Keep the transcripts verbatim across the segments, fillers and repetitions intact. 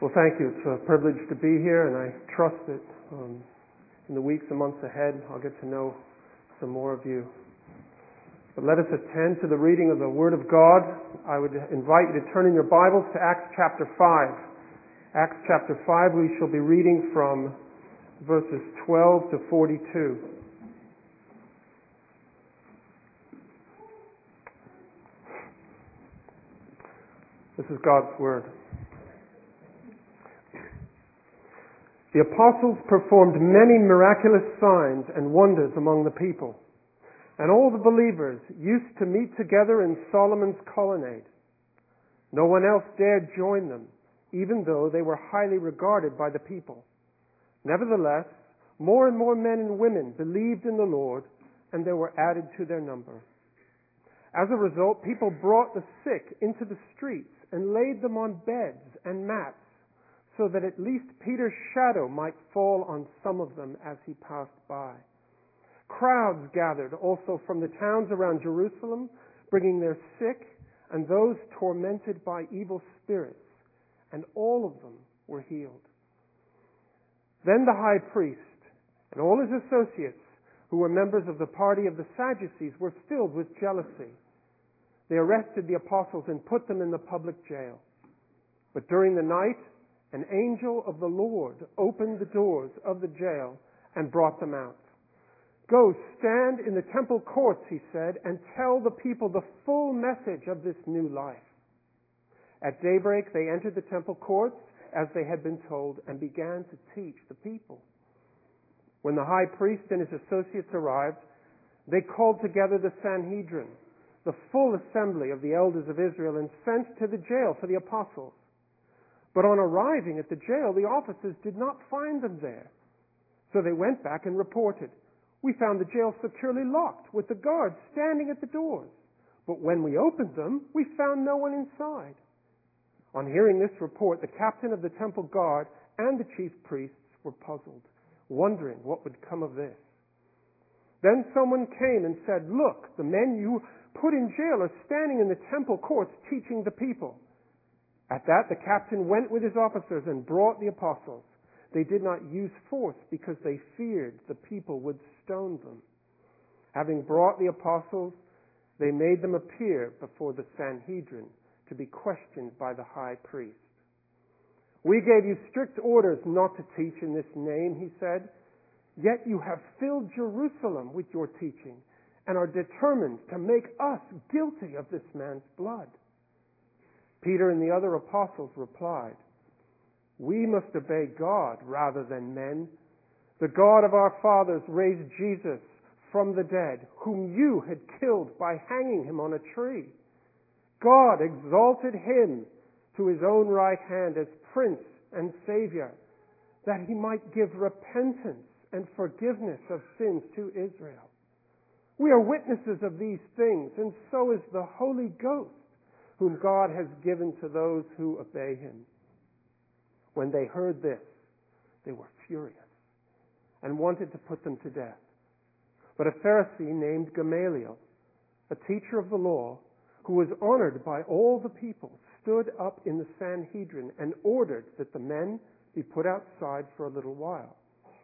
Well, thank you. It's a privilege to be here, and I trust that um, in the weeks and months ahead, I'll get to know some more of you. But let us attend to the reading of the Word of God. I would invite you to turn in your Bibles to Acts chapter five. Acts chapter five, we shall be reading from verses twelve to forty-two. This is God's Word. The apostles performed many miraculous signs and wonders among the people, and all the believers used to meet together in Solomon's colonnade. No one else dared join them, even though they were highly regarded by the people. Nevertheless, more and more men and women believed in the Lord, and they were added to their number. As a result, people brought the sick into the streets and laid them on beds and mats, so that at least Peter's shadow might fall on some of them as he passed by. Crowds gathered also from the towns around Jerusalem, bringing their sick and those tormented by evil spirits, and all of them were healed. Then the high priest and all his associates, who were members of the party of the Sadducees, were filled with jealousy. They arrested the apostles and put them in the public jail. But during the night, an angel of the Lord opened the doors of the jail and brought them out. "Go, stand in the temple courts," he said, "and tell the people the full message of this new life." At daybreak they entered the temple courts as they had been told and began to teach the people. When the high priest and his associates arrived, they called together the Sanhedrin, the full assembly of the elders of Israel, and sent to the jail for the apostles. But on arriving at the jail, the officers did not find them there. So they went back and reported, "We found the jail securely locked, with the guards standing at the doors. But when we opened them, we found no one inside." On hearing this report, the captain of the temple guard and the chief priests were puzzled, wondering what would come of this. Then someone came and said, "Look, the men you put in jail are standing in the temple courts teaching the people." At that, the captain went with his officers and brought the apostles. They did not use force because they feared the people would stone them. Having brought the apostles, they made them appear before the Sanhedrin to be questioned by the high priest. "We gave you strict orders not to teach in this name," he said. "Yet you have filled Jerusalem with your teaching and are determined to make us guilty of this man's blood." Peter and the other apostles replied, "We must obey God rather than men. The God of our fathers raised Jesus from the dead, whom you had killed by hanging him on a tree. God exalted him to his own right hand as Prince and Savior, that he might give repentance and forgiveness of sins to Israel. We are witnesses of these things, and so is the Holy Ghost, whom God has given to those who obey him." When they heard this, they were furious and wanted to put them to death. But a Pharisee named Gamaliel, a teacher of the law, who was honored by all the people, stood up in the Sanhedrin and ordered that the men be put outside for a little while.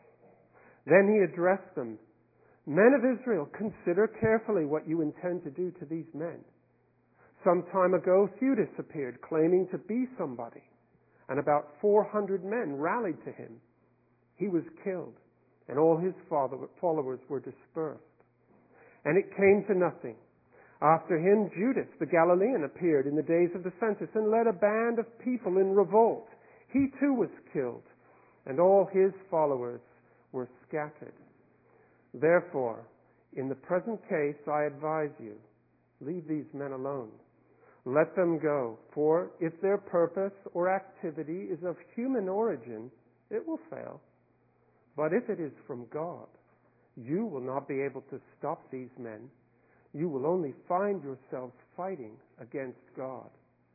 Then he addressed them, "Men of Israel, consider carefully what you intend to do to these men. Some time ago, Theudas appeared, claiming to be somebody, and about four hundred men rallied to him. He was killed, and all his followers were dispersed. And it came to nothing. After him, Judas the Galilean appeared in the days of the census and led a band of people in revolt. He too was killed, and all his followers were scattered. Therefore, in the present case, I advise you, leave these men alone. Let them go, for if their purpose or activity is of human origin, it will fail. But if it is from God, you will not be able to stop these men. You will only find yourselves fighting against God."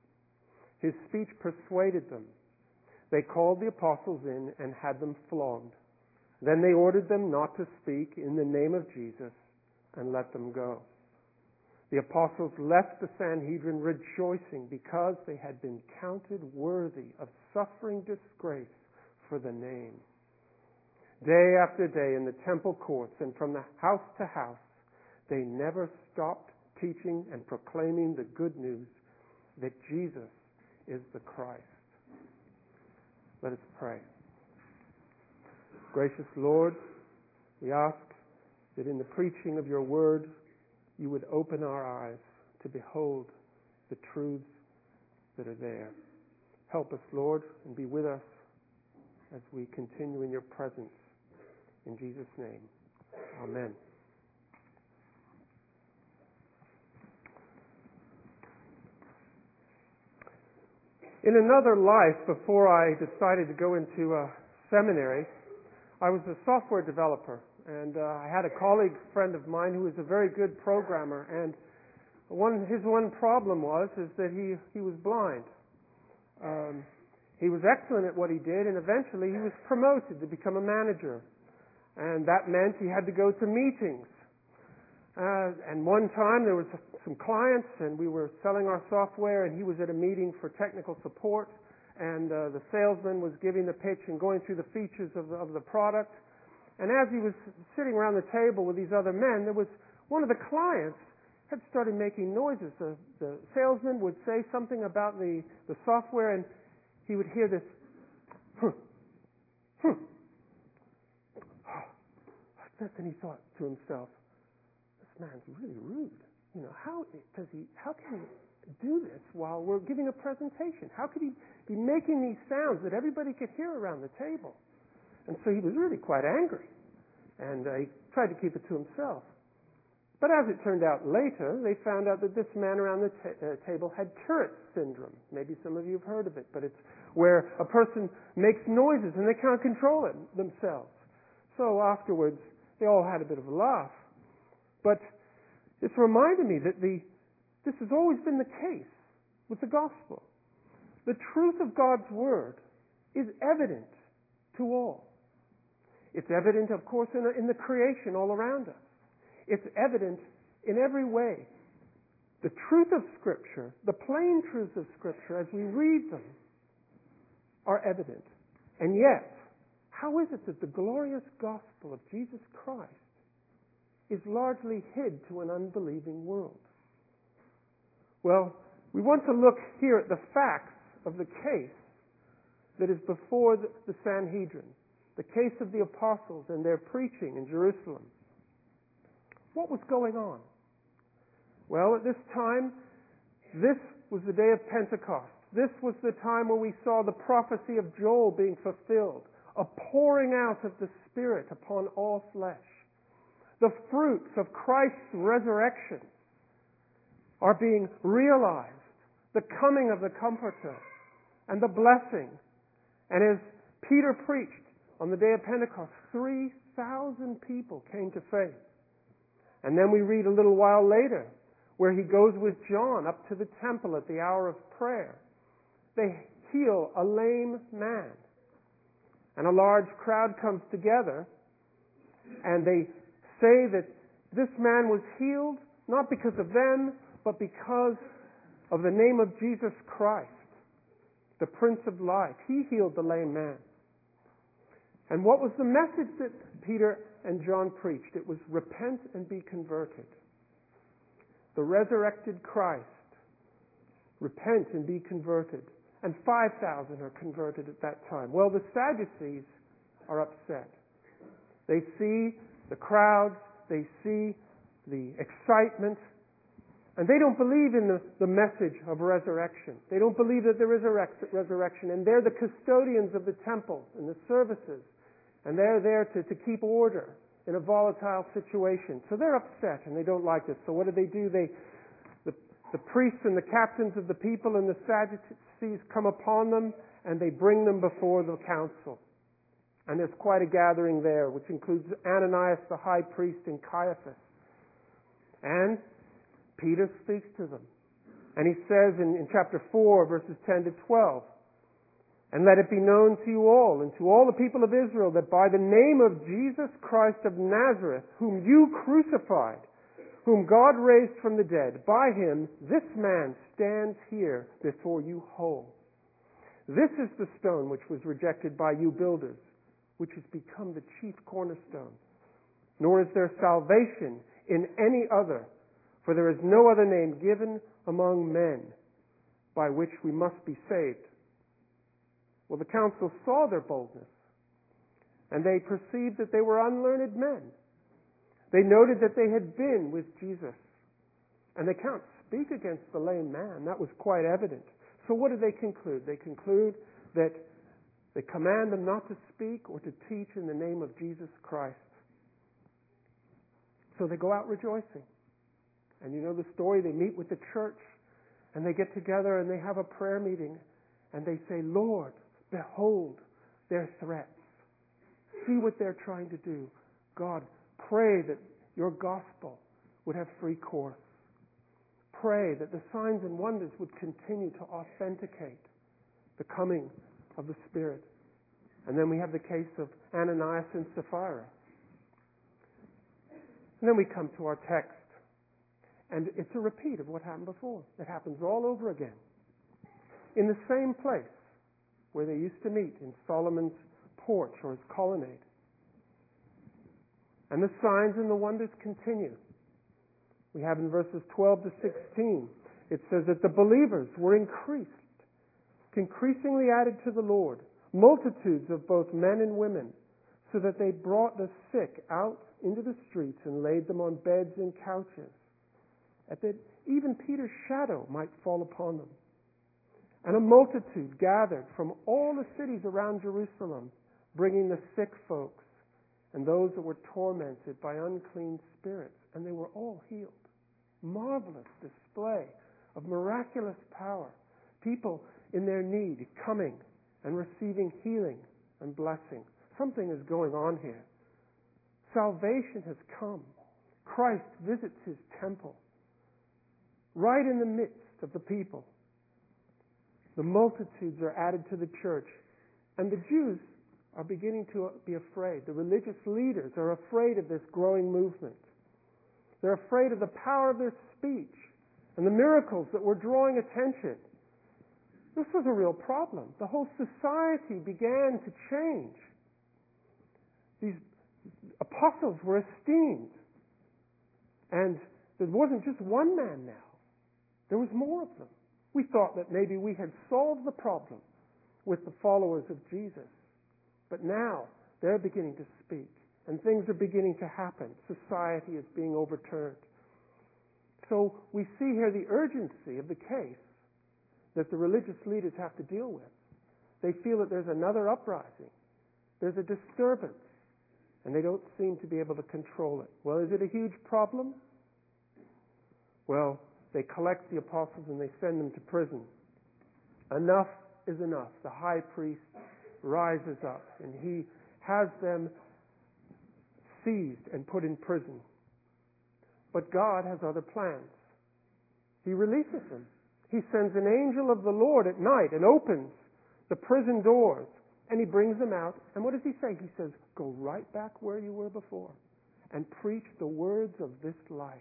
His speech persuaded them. They called the apostles in and had them flogged. Then they ordered them not to speak in the name of Jesus and let them go. The apostles left the Sanhedrin rejoicing because they had been counted worthy of suffering disgrace for the name. Day after day in the temple courts and from the house to house, they never stopped teaching and proclaiming the good news that Jesus is the Christ. Let us pray. Gracious Lord, we ask that in the preaching of your word, you would open our eyes to behold the truths that are there. Help us, Lord, and be with us as we continue in your presence. In Jesus' name, amen. In another life, before I decided to go into a seminary, I was a software developer, and uh, I had a colleague friend of mine who was a very good programmer, and one his one problem was is that he, he was blind. Um, he was excellent at what he did, and eventually he was promoted to become a manager. And that meant he had to go to meetings. Uh, and one time there was some clients, and we were selling our software, and he was at a meeting for technical support, and uh, the salesman was giving the pitch and going through the features of the, of the product. And as he was sitting around the table with these other men, there was one of the clients had started making noises. The, the salesman would say something about the, the software, and he would hear this, huh, huh. And he thought to himself, this man's really rude. You know, how does he, how can he do this while we're giving a presentation? How could he be making these sounds that everybody could hear around the table? And so he was really quite angry. And uh, he tried to keep it to himself. But as it turned out later, they found out that this man around the ta- uh, table had Tourette's syndrome. Maybe some of you have heard of it, but it's where a person makes noises and they can't control it themselves. So afterwards, they all had a bit of a laugh. But this reminded me that the, this has always been the case with the gospel. The truth of God's word is evident to all. It's evident, of course, in, in the creation all around us. It's evident in every way. The truth of Scripture, the plain truths of Scripture, as we read them, are evident. And yet, how is it that the glorious gospel of Jesus Christ is largely hid to an unbelieving world? Well, we want to look here at the facts of the case that is before the, the Sanhedrin, the case of the apostles and their preaching in Jerusalem. What was going on? Well, at this time, this was the day of Pentecost. This was the time where we saw the prophecy of Joel being fulfilled, a pouring out of the Spirit upon all flesh. The fruits of Christ's resurrection are being realized. The coming of the Comforter and the blessing. And as Peter preached on the day of Pentecost, three thousand people came to faith. And then we read a little while later where he goes with John up to the temple at the hour of prayer. They heal a lame man. And a large crowd comes together, and they say that this man was healed not because of them, but because of the name of Jesus Christ, the Prince of Life. He healed the lame man. And what was the message that Peter and John preached? It was repent and be converted. The resurrected Christ. Repent and be converted. And five thousand are converted at that time. Well, the Sadducees are upset. They see the crowds, they see the excitement, and they don't believe in the, the message of resurrection. They don't believe that there is a resurrection, and they're the custodians of the temple and the services, and they're there to, to keep order in a volatile situation. So they're upset, and they don't like this. So what do they do? They the, the priests and the captains of the people and the Sadducees come upon them, and they bring them before the council. And there's quite a gathering there, which includes Ananias the high priest and Caiaphas. And Peter speaks to them. And he says in, in chapter four, verses ten to twelve, "And let it be known to you all, and to all the people of Israel, that by the name of Jesus Christ of Nazareth, whom you crucified, whom God raised from the dead. By him, this man stands here before you whole. This is the stone which was rejected by you builders, which has become the chief cornerstone. Nor is there salvation in any other, for there is no other name given among men by which we must be saved. Well, the council saw their boldness, and they perceived that they were unlearned men. They noted that they had been with Jesus, and they can't speak against the lame man. That was quite evident. So what do they conclude? They conclude that they command them not to speak or to teach in the name of Jesus Christ. So they go out rejoicing. And you know the story, they meet with the church, and they get together and they have a prayer meeting, and they say, Lord, behold their threats. See what they're trying to do. God, pray that your gospel would have free course. Pray that the signs and wonders would continue to authenticate the coming of the Spirit. And then we have the case of Ananias and Sapphira. And then we come to our text. And it's a repeat of what happened before. It happens all over again. In the same place where they used to meet, in Solomon's porch or his colonnade. And the signs and the wonders continue. We have in verses twelve to sixteen, it says that the believers were increased, increasingly added to the Lord, multitudes of both men and women, so that they brought the sick out into the streets and laid them on beds and couches, and that even Peter's shadow might fall upon them. And a multitude gathered from all the cities around Jerusalem, bringing the sick folks and those that were tormented by unclean spirits, and they were all healed. Marvelous display of miraculous power. People in their need coming and receiving healing and blessing. Something is going on here. Salvation has come. Christ visits his temple right in the midst of the people. The multitudes are added to the church, and the Jews are beginning to be afraid. The religious leaders are afraid of this growing movement. They're afraid of the power of their speech and the miracles that were drawing attention. This was a real problem. The whole society began to change. These apostles were esteemed. And there wasn't just one man now. There was more of them. We thought that maybe we had solved the problem with the followers of Jesus. But now they're beginning to speak. And things are beginning to happen. Society is being overturned. So we see here the urgency of the case that the religious leaders have to deal with. They feel that there's another uprising. There's a disturbance. And they don't seem to be able to control it. Well, is it a huge problem? Well, they collect the apostles and they send them to prison. Enough is enough. The high priest rises up and he has them seized and put in prison. But God has other plans. He releases them. He sends an angel of the Lord at night and opens the prison doors, and he brings them out. And what does he say? He says, go right back where you were before and preach the words of this life.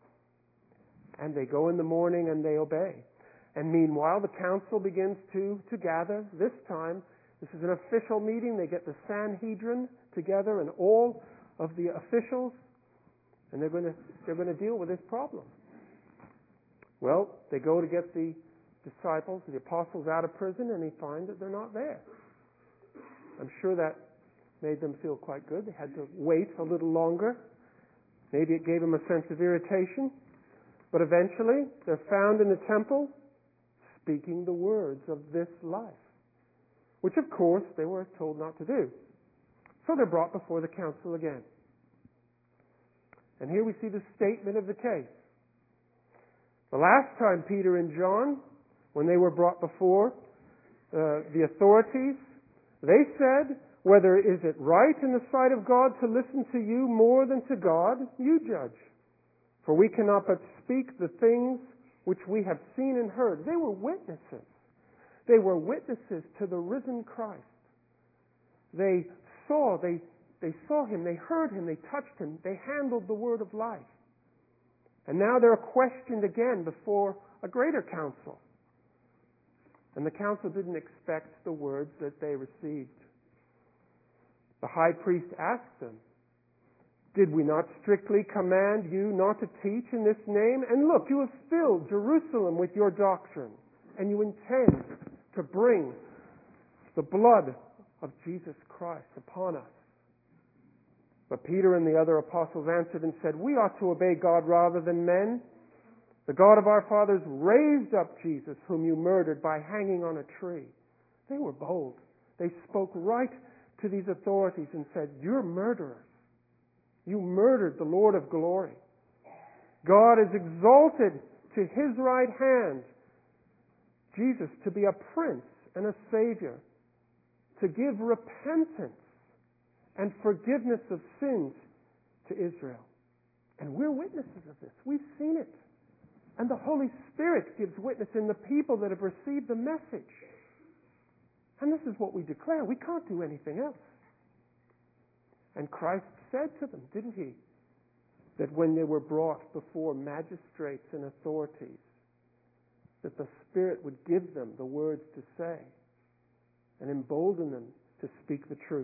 And they go in the morning and they obey. And meanwhile, the council begins to, to gather. This time, this is an official meeting. They get the Sanhedrin together and all of the officials, and they're going to they're going to deal with this problem. Well, they go to get the disciples, the apostles, out of prison, and they find that they're not there. I'm sure that made them feel quite good. They had to wait a little longer. Maybe it gave them a sense of irritation. But eventually, they're found in the temple speaking the words of this life, which, of course, they were told not to do. So they're brought before the council again. And here we see the statement of the case. The last time Peter and John, when they were brought before uh, the authorities, they said, whether is it right in the sight of God to listen to you more than to God, you judge. For we cannot but speak the things which we have seen and heard. They were witnesses. They were witnesses to the risen Christ. They saw, they, they saw him, they heard him, they touched him, they handled the word of life. And now they're questioned again before a greater council. And the council didn't expect the words that they received. The high priest asked them, "Did we not strictly command you not to teach in this name? And look, you have filled Jerusalem with your doctrine, and you intend to bring the blood of Jesus Christ upon us." But Peter and the other apostles answered and said, "We ought to obey God rather than men. The God of our fathers raised up Jesus, whom you murdered by hanging on a tree." They were bold. They spoke right to these authorities and said, "You're murderers. You murdered the Lord of glory. God has exalted to His right hand Jesus to be a prince and a savior, to give repentance and forgiveness of sins to Israel." And we're witnesses of this. We've seen it. And the Holy Spirit gives witness in the people that have received the message. And this is what we declare. We can't do anything else. And Christ said to them, didn't He, that when they were brought before magistrates and authorities, that the Spirit would give them the words to say and embolden them to speak the truth.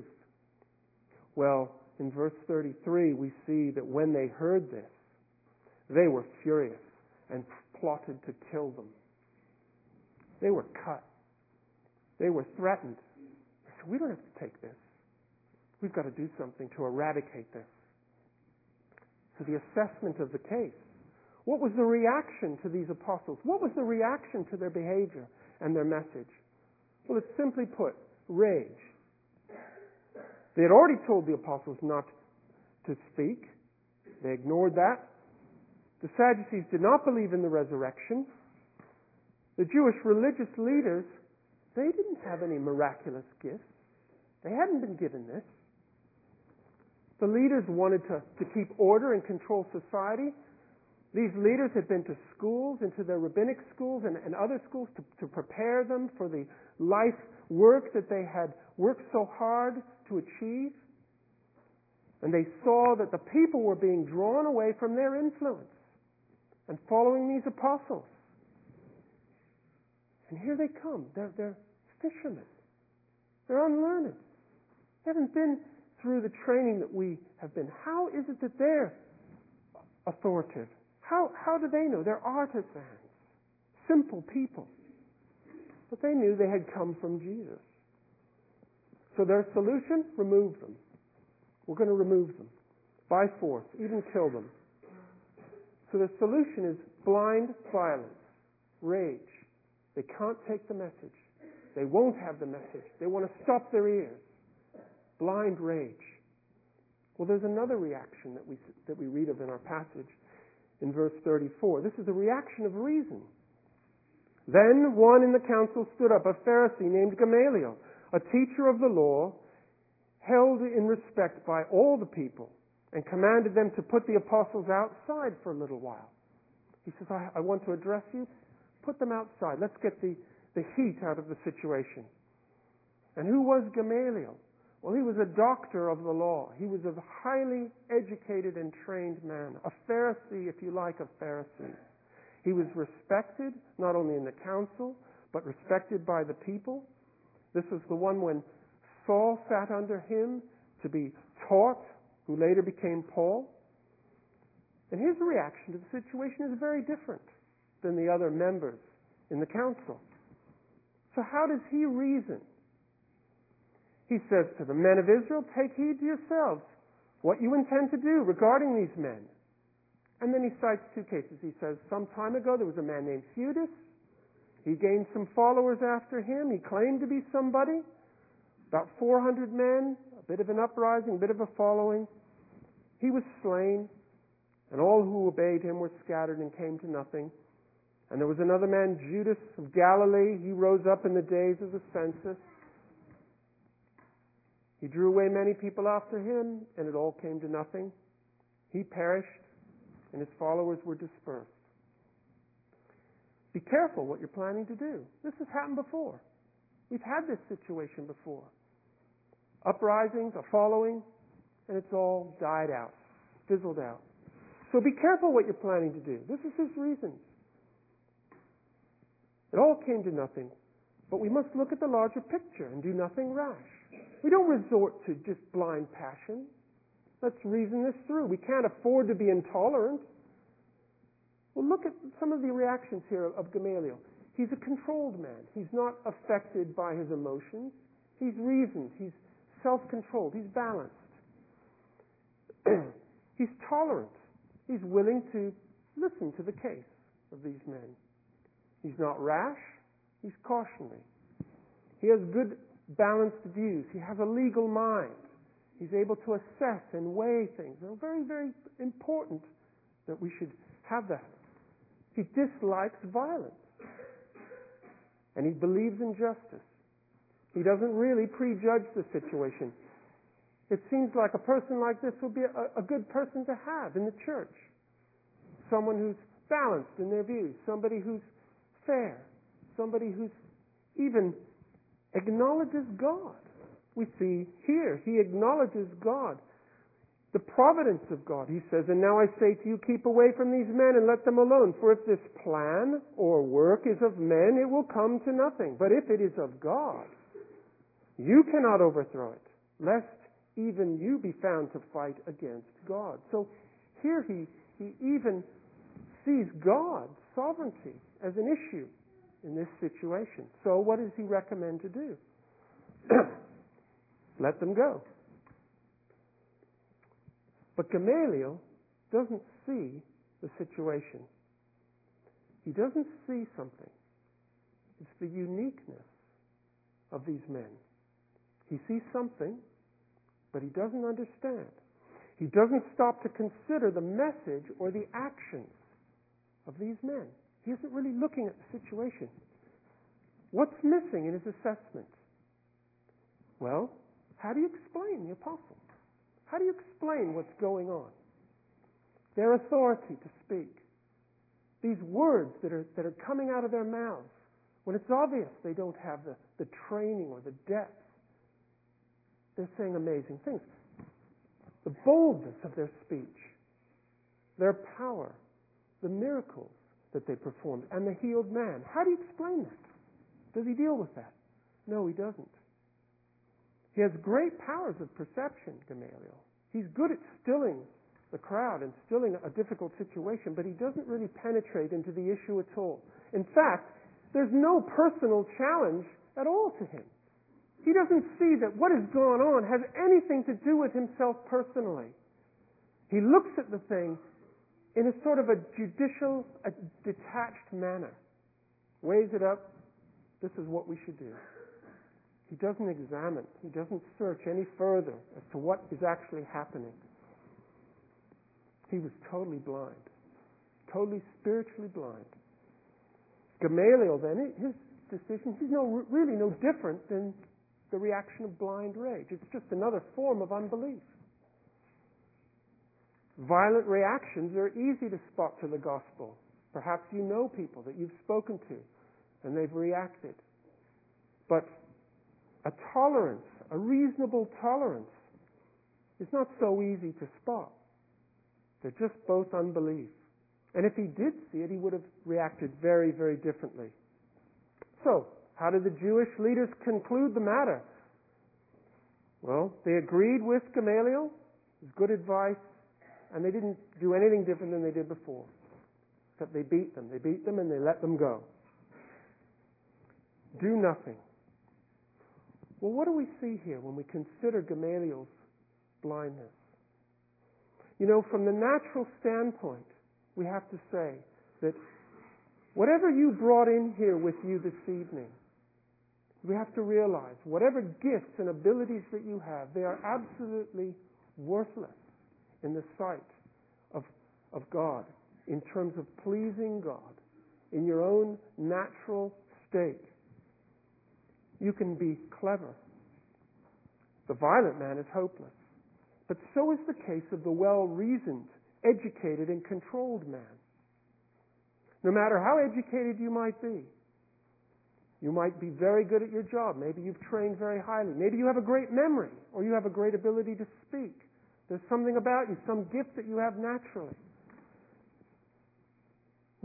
Well, in verse thirty-three, we see that when they heard this, they were furious and plotted to kill them. They were cut. They were threatened. They said, "We don't have to take this. We've got to do something to eradicate this." So the assessment of the case. What was the reaction to these apostles? What was the reaction to their behavior and their message? Well, it's simply put, rage. They had already told the apostles not to speak. They ignored that. The Sadducees did not believe in the resurrection. The Jewish religious leaders, they didn't have any miraculous gifts. They hadn't been given this. The leaders wanted to, to keep order and control society. These leaders had been to schools, into their rabbinic schools and, and other schools to, to prepare them for the life work that they had worked so hard to achieve. And they saw that the people were being drawn away from their influence and following these apostles. And here they come. They're, they're fishermen. They're unlearned. They haven't been through the training that we have been. How is it that they're authoritative? How, how do they know? They're artisans, simple people. But they knew they had come from Jesus. So their solution, remove them. We're going to remove them by force, even kill them. So the solution is blind violence, rage. They can't take the message. They won't have the message. They want to stop their ears. Blind rage. Well, there's another reaction that we that we read of in our passage in verse thirty-four. This is the reaction of reason. Then one in the council stood up, a Pharisee named Gamaliel, a teacher of the law, held in respect by all the people, and commanded them to put the apostles outside for a little while. He says, I, I want to address you. Put them outside. Let's get the, the heat out of the situation. And who was Gamaliel? Well, he was a doctor of the law. He was a highly educated and trained man. A Pharisee, if you like, of Pharisees. He was respected, not only in the council, but respected by the people. This was the one when Saul sat under him to be taught, who later became Paul. And his reaction to the situation is very different than the other members in the council. So how does he reason? He says to the men of Israel, take heed to yourselves what you intend to do regarding these men. And then he cites two cases. He says, some time ago there was a man named Theudas. He gained some followers after him. He claimed to be somebody. About four hundred men, a bit of an uprising, a bit of a following. He was slain, and all who obeyed him were scattered and came to nothing. And there was another man, Judas of Galilee. He rose up in the days of the census. He drew away many people after him, and it all came to nothing. He perished, and his followers were dispersed. Be careful what you're planning to do. This has happened before. We've had this situation before. Uprisings, a following, and it's all died out, fizzled out. So be careful what you're planning to do. This is his reasons. It all came to nothing, but we must look at the larger picture and do nothing rash. We don't resort to just blind passion. Let's reason this through. We can't afford to be intolerant. Well, look at some of the reactions here of Gamaliel. He's a controlled man. He's not affected by his emotions. He's reasoned. He's self-controlled. He's balanced. He's tolerant. He's willing to listen to the case of these men. He's not rash. He's cautionary. He has good, balanced views. He has a legal mind. He's able to assess and weigh things. It's very, very important that we should have that. He dislikes violence. And he believes in justice. He doesn't really prejudge the situation. It seems like a person like this would be a, a good person to have in the church. Someone who's balanced in their views. Somebody who's fair. Somebody who's even acknowledges God. We see here, he acknowledges God. The providence of God, he says, and now I say to you, keep away from these men and let them alone. For if this plan or work is of men, it will come to nothing. But if it is of God, you cannot overthrow it, lest even you be found to fight against God. So here he, he even sees God's sovereignty as an issue in this situation. So what does he recommend to do? Let them go. But Gamaliel doesn't see the situation. He doesn't see something. It's the uniqueness of these men. He sees something, but he doesn't understand. He doesn't stop to consider the message or the actions of these men. He isn't really looking at the situation. What's missing in his assessment? Well, how do you explain the apostle? How do you explain what's going on? Their authority to speak. These words that are, that are coming out of their mouths, when it's obvious they don't have the, the training or the depth. They're saying amazing things. The boldness of their speech, their power, the miracles that they performed, and the healed man. How do you explain that? Does he deal with that? No, he doesn't. He has great powers of perception, Gamaliel. He's good at stilling the crowd and stilling a difficult situation, but he doesn't really penetrate into the issue at all. In fact, there's no personal challenge at all to him. He doesn't see that what has gone on has anything to do with himself personally. He looks at the thing in a sort of a judicial, a detached manner. Weighs it up. This is what we should do. He doesn't examine. He doesn't search any further as to what is actually happening. He was totally blind. Totally spiritually blind. Gamaliel then, his decision, he's no, really no different than the reaction of blind rage. It's just another form of unbelief. Violent reactions are easy to spot to the gospel. Perhaps you know people that you've spoken to and they've reacted. But a tolerance, a reasonable tolerance, is not so easy to spot. They're just both unbelief. And if he did see it, he would have reacted very, very differently. So, how did the Jewish leaders conclude the matter? Well, they agreed with Gamaliel. It was good advice. And they didn't do anything different than they did before. Except they beat them. They beat them and they let them go. Do nothing. Well, what do we see here when we consider Gamaliel's blindness? You know, from the natural standpoint, we have to say that whatever you brought in here with you this evening, we have to realize whatever gifts and abilities that you have, they are absolutely worthless in the sight of, of God in terms of pleasing God in your own natural state. You can be clever. The violent man is hopeless. But so is the case of the well-reasoned, educated, and controlled man. No matter how educated you might be, you might be very good at your job. Maybe you've trained very highly. Maybe you have a great memory, or you have a great ability to speak. There's something about you, some gift that you have naturally.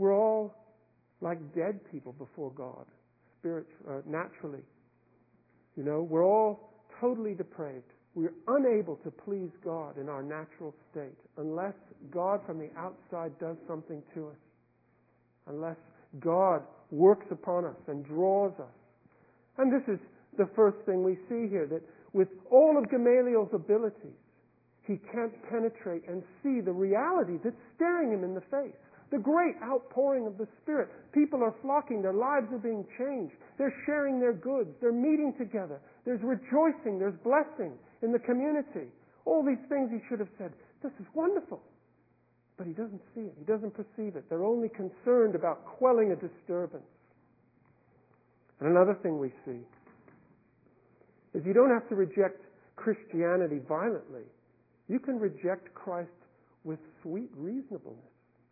We're all like dead people before God, spirit, uh, naturally. You know, we're all totally depraved. We're unable to please God in our natural state unless God from the outside does something to us. Unless God works upon us and draws us. And this is the first thing we see here, that with all of Gamaliel's abilities, he can't penetrate and see the reality that's staring him in the face. The great outpouring of the Spirit. People are flocking. Their lives are being changed. They're sharing their goods. They're meeting together. There's rejoicing. There's blessing in the community. All these things he should have said, this is wonderful. But he doesn't see it. He doesn't perceive it. They're only concerned about quelling a disturbance. And another thing we see is you don't have to reject Christianity violently. You can reject Christ with sweet reasonableness.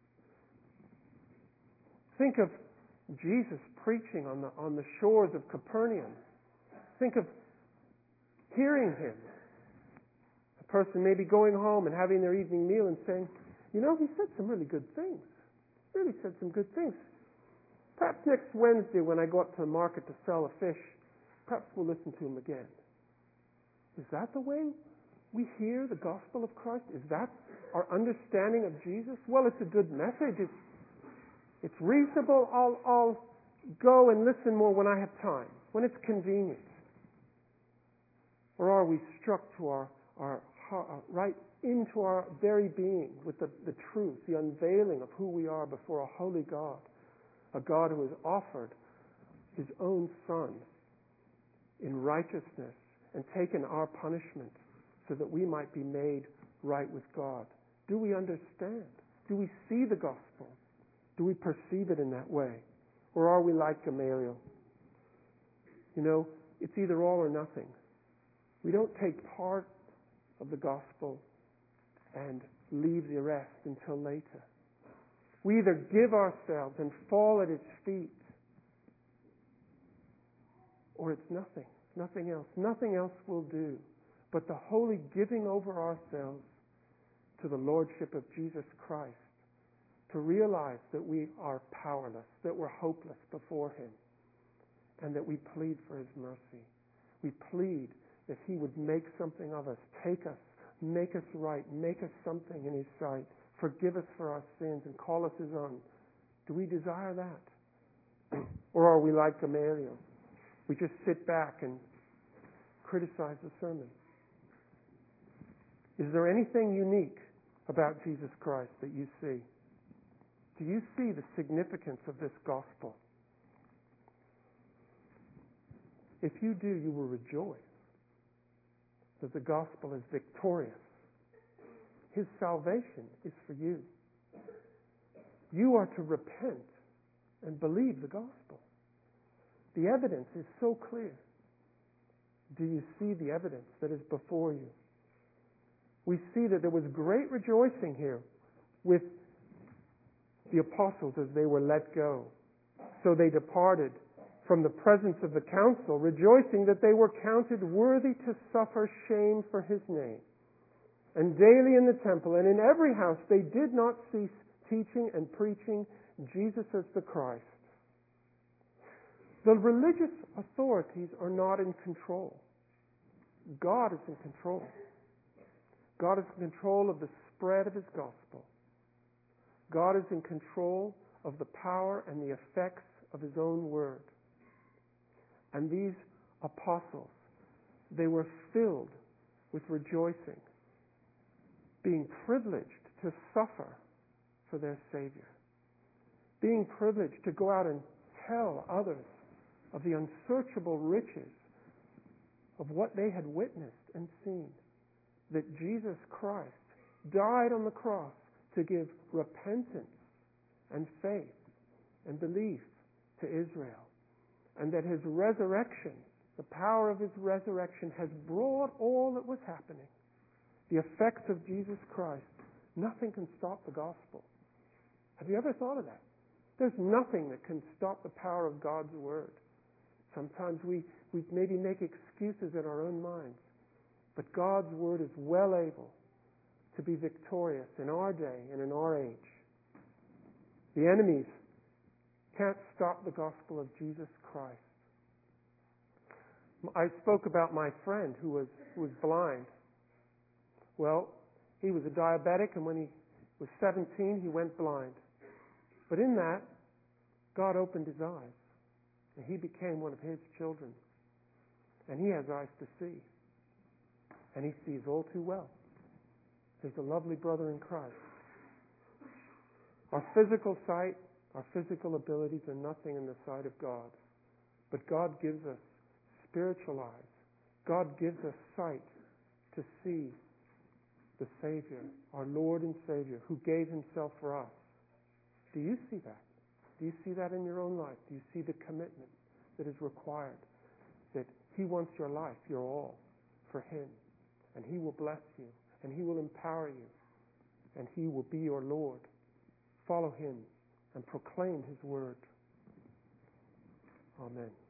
Think of Jesus preaching on the, on the shores of Capernaum. Think of hearing him. A person maybe going home and having their evening meal and saying, you know, he said some really good things. Really said some good things. Perhaps next Wednesday when I go up to the market to sell a fish, perhaps we'll listen to him again. Is that the way we hear the gospel of Christ? Is that our understanding of Jesus? Well, it's a good message. It's It's reasonable. I'll, I'll go and listen more when I have time, when it's convenient. Or are we struck to our, our, our right into our very being with the, the truth, the unveiling of who we are before a holy God, a God who has offered his own Son in righteousness and taken our punishment so that we might be made right with God? Do we understand? Do we see the gospel? Do we perceive it in that way? Or are we like Gamaliel? You know, it's either all or nothing. We don't take part of the gospel and leave the rest until later. We either give ourselves and fall at its feet, or it's nothing, nothing else. Nothing else will do but the holy giving over ourselves to the Lordship of Jesus Christ, to realize that we are powerless, that we're hopeless before him, and that we plead for his mercy. We plead that he would make something of us, take us, make us right, make us something in his sight, forgive us for our sins, and call us his own. Do we desire that? Or are we like Gamaliel? We just sit back and criticize the sermon. Is there anything unique about Jesus Christ that you see? Do you see the significance of this gospel? If you do, you will rejoice that the gospel is victorious. His salvation is for you. You are to repent and believe the gospel. The evidence is so clear. Do you see the evidence that is before you? We see that there was great rejoicing here with the apostles as they were let go. So they departed from the presence of the council, rejoicing that they were counted worthy to suffer shame for his name. And daily in the temple and in every house they did not cease teaching and preaching Jesus as the Christ. The religious authorities are not in control. God is in control. God is in control of the spread of his gospel. God is in control of the power and the effects of his own word. And these apostles, they were filled with rejoicing, being privileged to suffer for their Savior, being privileged to go out and tell others of the unsearchable riches of what they had witnessed and seen, that Jesus Christ died on the cross to give repentance and faith and belief to Israel, and that his resurrection, the power of his resurrection, has brought all that was happening. The effects of Jesus Christ. Nothing can stop the gospel. Have you ever thought of that? There's nothing that can stop the power of God's word. Sometimes we, we maybe make excuses in our own minds, but God's word is well able to be victorious in our day and in our age. The enemies can't stop the gospel of Jesus Christ. I spoke about my friend who was, who was blind. Well, he was a diabetic, and when he was seventeen, he went blind. But in that, God opened his eyes, and he became one of his children. And he has eyes to see. And he sees all too well. He's a lovely brother in Christ. Our physical sight, our physical abilities are nothing in the sight of God. But God gives us spiritual eyes. God gives us sight to see the Savior, our Lord and Savior, who gave himself for us. Do you see that? Do you see that in your own life? Do you see the commitment that is required? That he wants your life, your all, for him. And he will bless you. And he will empower you. And he will be your Lord. Follow him and proclaim his word. Amen.